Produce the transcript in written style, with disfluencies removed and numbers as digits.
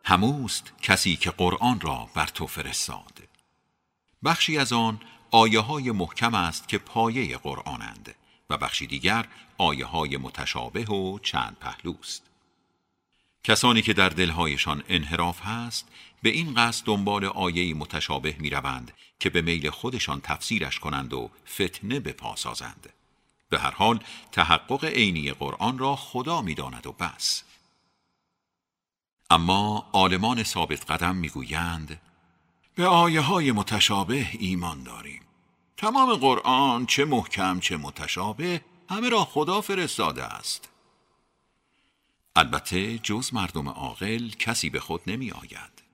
هموست کسی که قرآن را بر تو فرستاد. بخشی از آن آیه های محکم است که پایه قرآنند و بخشی دیگر آیه های متشابه و چند پهلوست. کسانی که در دلهایشان انحراف هست به این قصد دنبال آیه متشابه می روند که به میل خودشان تفسیرش کنند و فتنه بپاسازند. به هر حال تحقق عینی قرآن را خدا می داند و بس. اما عالمان ثابت قدم می گویند به آیه های متشابه ایمان داریم. تمام قرآن چه محکم چه متشابه همه را خدا فرستاده است. البته جز مردم عاقل کسی به خود نمی آید.